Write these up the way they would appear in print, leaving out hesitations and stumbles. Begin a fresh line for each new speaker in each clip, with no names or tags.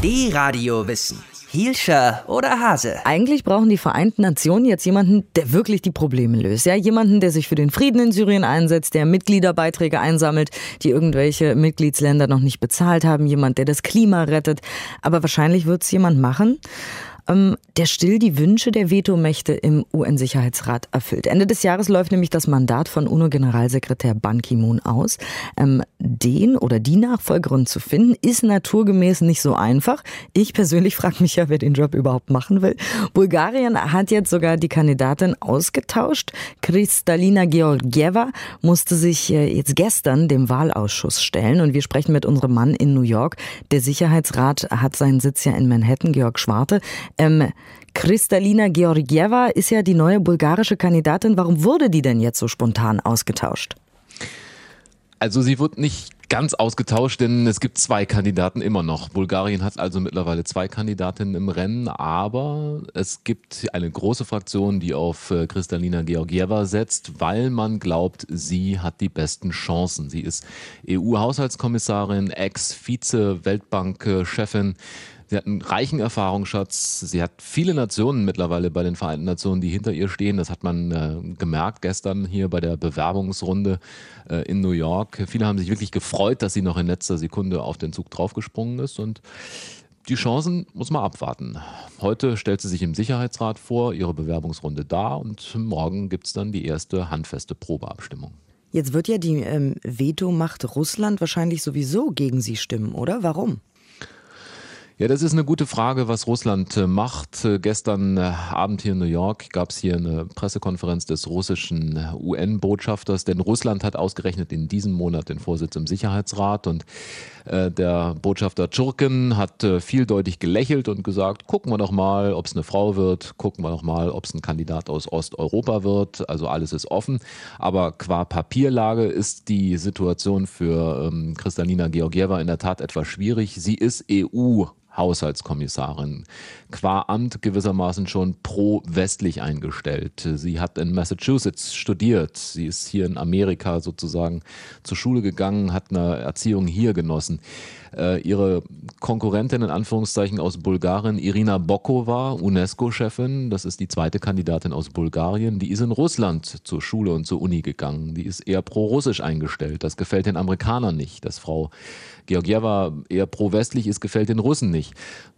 D-Radio Wissen. Hielscher oder Hase?
Eigentlich brauchen die Vereinten Nationen jetzt jemanden, der wirklich die Probleme löst. Ja, jemanden, der sich für den Frieden in Syrien einsetzt, der Mitgliederbeiträge einsammelt, die irgendwelche Mitgliedsländer noch nicht bezahlt haben. Jemand, der das Klima rettet. Aber wahrscheinlich wird es jemand machen, der still die Wünsche der Vetomächte im UN-Sicherheitsrat erfüllt. Ende des Jahres läuft nämlich das Mandat von UNO-Generalsekretär Ban Ki-moon aus. Den oder die Nachfolgerin zu finden, ist naturgemäß nicht so einfach. Ich persönlich frage mich ja, wer den Job überhaupt machen will. Bulgarien hat jetzt sogar die Kandidatin ausgetauscht. Kristalina Georgieva musste sich jetzt gestern dem Wahlausschuss stellen. Und wir sprechen mit unserem Mann in New York. Der Sicherheitsrat hat seinen Sitz ja in Manhattan, Georg Schwarte. Kristalina Georgieva ist ja die neue bulgarische Kandidatin. Warum wurde die denn jetzt so spontan ausgetauscht?
Also sie wird nicht ganz ausgetauscht, denn es gibt zwei Kandidaten immer noch. Bulgarien hat also mittlerweile zwei Kandidatinnen im Rennen, aber es gibt eine große Fraktion, die auf Kristalina Georgieva setzt, weil man glaubt, sie hat die besten Chancen. Sie ist EU-Haushaltskommissarin, Ex-Vize-Weltbank-Chefin. Sie hat einen reichen Erfahrungsschatz. Sie hat viele Nationen mittlerweile bei den Vereinten Nationen, die hinter ihr stehen. Das hat man gemerkt gestern hier bei der Bewerbungsrunde in New York. Viele haben sich wirklich gefreut, dass sie noch in letzter Sekunde auf den Zug draufgesprungen ist. Und die Chancen muss man abwarten. Heute stellt sie sich im Sicherheitsrat vor, ihre Bewerbungsrunde da. Und morgen gibt es dann die erste handfeste Probeabstimmung.
Jetzt wird ja die Vetomacht Russland wahrscheinlich sowieso gegen sie stimmen, oder? Warum?
Ja, das ist eine gute Frage, was Russland macht. Gestern Abend hier in New York gab es hier eine Pressekonferenz des russischen UN-Botschafters, denn Russland hat ausgerechnet in diesem Monat den Vorsitz im Sicherheitsrat und der Botschafter Tschurkin hat vieldeutig gelächelt und gesagt, gucken wir doch mal, ob es eine Frau wird, gucken wir doch mal, ob es ein Kandidat aus Osteuropa wird, also alles ist offen. Aber qua Papierlage ist die Situation für Kristalina Georgieva in der Tat etwas schwierig. Sie ist EU-Haushaltskommissarin, qua Amt gewissermaßen schon pro-westlich eingestellt. Sie hat in Massachusetts studiert, sie ist hier in Amerika sozusagen zur Schule gegangen, hat eine Erziehung hier genossen. Ihre Konkurrentin in Anführungszeichen aus Bulgarien, Irina Bokova, UNESCO-Chefin, das ist die zweite Kandidatin aus Bulgarien, die ist in Russland zur Schule und zur Uni gegangen. Die ist eher pro-russisch eingestellt. Das gefällt den Amerikanern nicht. Dass Frau Georgieva eher pro-westlich ist, gefällt den Russen nicht.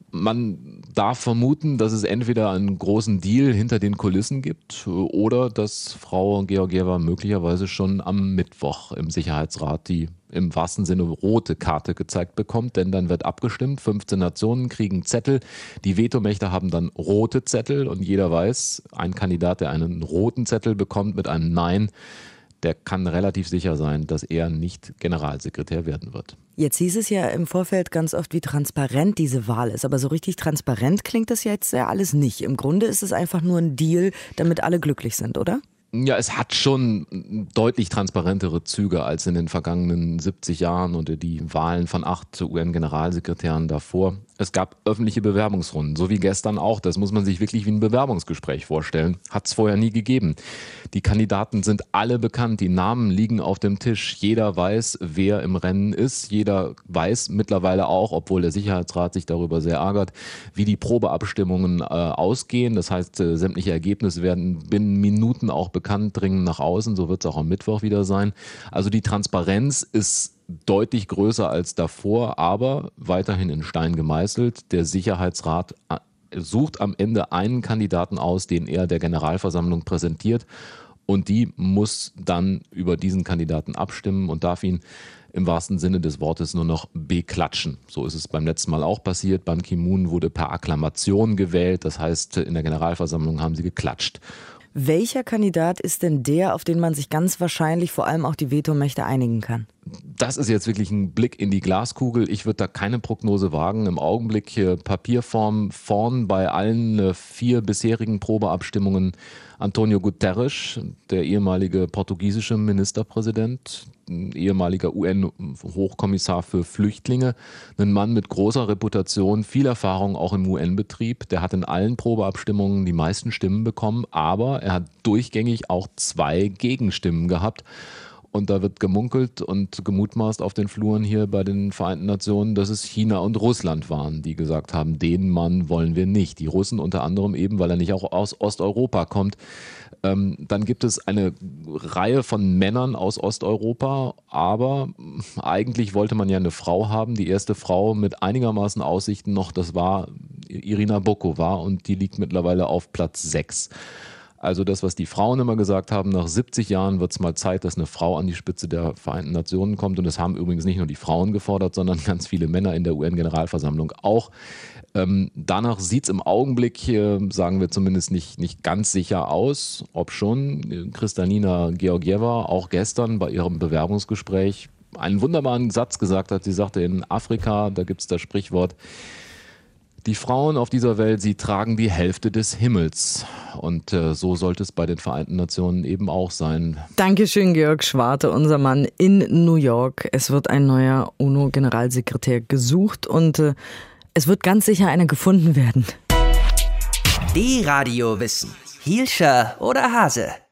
Man darf vermuten, dass es entweder einen großen Deal hinter den Kulissen gibt oder dass Frau Georgieva möglicherweise schon am Mittwoch im Sicherheitsrat die im wahrsten Sinne rote Karte gezeigt bekommt, denn dann wird abgestimmt, 15 Nationen kriegen Zettel, die Vetomächte haben dann rote Zettel und jeder weiß, ein Kandidat, der einen roten Zettel bekommt mit einem Nein, der kann relativ sicher sein, dass er nicht Generalsekretär werden wird.
Jetzt hieß es ja im Vorfeld ganz oft, wie transparent diese Wahl ist. Aber so richtig transparent klingt das jetzt ja alles nicht. Im Grunde ist es einfach nur ein Deal, damit alle glücklich sind, oder?
Ja, es hat schon deutlich transparentere Züge als in den vergangenen 70 Jahren oder die Wahlen von 8 UN-Generalsekretären davor. Es gab öffentliche Bewerbungsrunden, so wie gestern auch. Das muss man sich wirklich wie ein Bewerbungsgespräch vorstellen. Hat es vorher nie gegeben. Die Kandidaten sind alle bekannt, die Namen liegen auf dem Tisch. Jeder weiß, wer im Rennen ist. Jeder weiß mittlerweile auch, obwohl der Sicherheitsrat sich darüber sehr ärgert, wie die Probeabstimmungen ausgehen. Das heißt, sämtliche Ergebnisse werden binnen Minuten auch bekannt, dringen nach außen. So wird es auch am Mittwoch wieder sein. Also die Transparenz ist deutlich größer als davor, aber weiterhin in Stein gemeißelt. Der Sicherheitsrat sucht am Ende einen Kandidaten aus, den er der Generalversammlung präsentiert und die muss dann über diesen Kandidaten abstimmen und darf ihn im wahrsten Sinne des Wortes nur noch beklatschen. So ist es beim letzten Mal auch passiert. Ban Ki-moon wurde per Akklamation gewählt, das heißt, in der Generalversammlung haben sie geklatscht.
Welcher Kandidat ist denn der, auf den man sich ganz wahrscheinlich vor allem auch die Vetomächte einigen kann?
Das ist jetzt wirklich ein Blick in die Glaskugel. Ich würde da keine Prognose wagen. Im Augenblick Papierform vorn bei allen 4 bisherigen Probeabstimmungen António Guterres, der ehemalige portugiesische Ministerpräsident, ehemaliger UN-Hochkommissar für Flüchtlinge, ein Mann mit großer Reputation, viel Erfahrung auch im UN-Betrieb. Der hat in allen Probeabstimmungen die meisten Stimmen bekommen, aber er hat durchgängig auch 2 Gegenstimmen gehabt. Und da wird gemunkelt und gemutmaßt auf den Fluren hier bei den Vereinten Nationen, dass es China und Russland waren, die gesagt haben, den Mann wollen wir nicht. Die Russen unter anderem eben, weil er nicht auch aus Osteuropa kommt. Dann gibt es eine Reihe von Männern aus Osteuropa, aber eigentlich wollte man ja eine Frau haben. Die erste Frau mit einigermaßen Aussichten noch, das war Irina Bokova und die liegt mittlerweile auf Platz 6. Also das, was die Frauen immer gesagt haben, nach 70 Jahren wird es mal Zeit, dass eine Frau an die Spitze der Vereinten Nationen kommt. Und das haben übrigens nicht nur die Frauen gefordert, sondern ganz viele Männer in der UN-Generalversammlung auch. Danach sieht es im Augenblick, sagen wir zumindest nicht ganz sicher aus, ob schon Kristalina Georgieva auch gestern bei ihrem Bewerbungsgespräch einen wunderbaren Satz gesagt hat. Sie sagte, in Afrika, da gibt es das Sprichwort, die Frauen auf dieser Welt, sie tragen die Hälfte des Himmels. Und so sollte es bei den Vereinten Nationen eben auch sein.
Dankeschön, Georg Schwarte, unser Mann in New York. Es wird ein neuer UNO-Generalsekretär gesucht und es wird ganz sicher einer gefunden werden.
Die Radiowissen. Hielscher oder Hase?